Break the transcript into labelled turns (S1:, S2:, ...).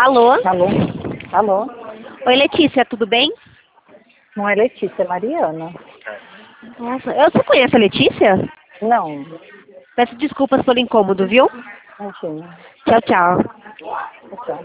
S1: Alô?
S2: Alô? Alô?
S1: Oi, Letícia, tudo bem?
S2: Não é Letícia, é Mariana.
S1: Nossa, você conhece a Letícia?
S2: Não,
S1: Peço desculpas pelo incômodo, viu?
S2: imagina.
S1: Tchau, tchau.
S2: Tchau.